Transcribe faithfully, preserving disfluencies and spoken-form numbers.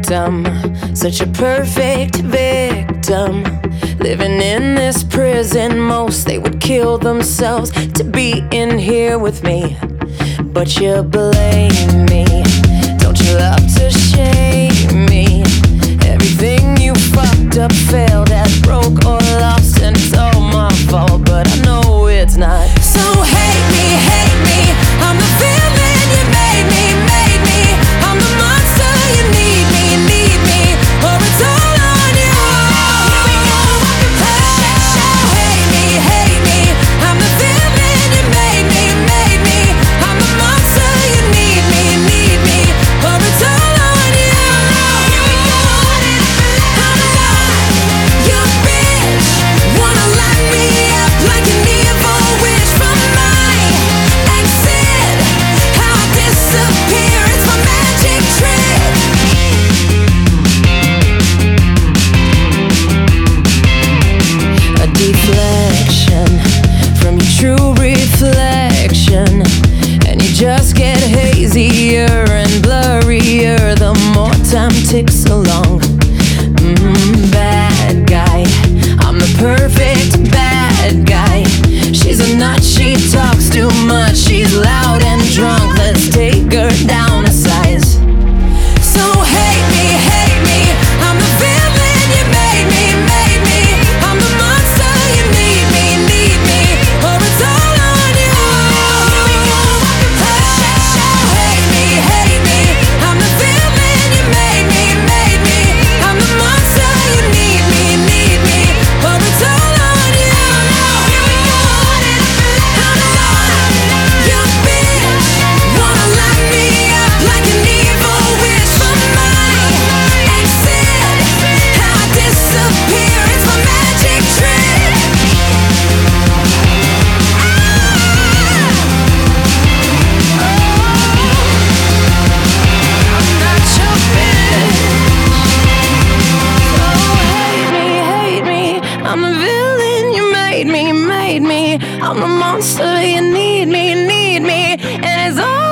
victim, such a perfect victim. Living in this prison, most they would kill themselves to be in here with me. But you blame me, don't you love to shame me? Everything you fucked up, failed at, broke or lost, and it's all my fault, but I know it's not. So hate me, hate me, I'm the villain you made me, made me. I'm the monster you need me, need me, or it's all on you. Here we go, so hate me, hate me, I'm the villain you made me, made me. I'm the monster you need me, need me, or it's all on you. Here we go, I'm not your bitch. Wanna lock me up like an evil witch from my exit. How I disappear, it's my magic trick. A deflection from your true reflection, and you just get hazier and blurrier the more time ticks along. Mm, bad guy, I'm the perfect bad guy. She's a nut, she talks too much, she's loud and drunk, let's take her down a size. So hate me, hate me, I'm the villain you made me, made me. I'm the monster you need me, need me, or it's all on you. Here we go, so hate me, hate me, I'm the villain you made me, made me. I'm the monster you need me, need me, or it's all on you. Here we go, I'm not your bitch. Wanna lock me up like an evil witch from my exit. How I disappear, it's my magic trick. I'm not your bitch. So hate me, hate me, I'm the villain you made me, made me. I'm the monster you need me, need me, and it's all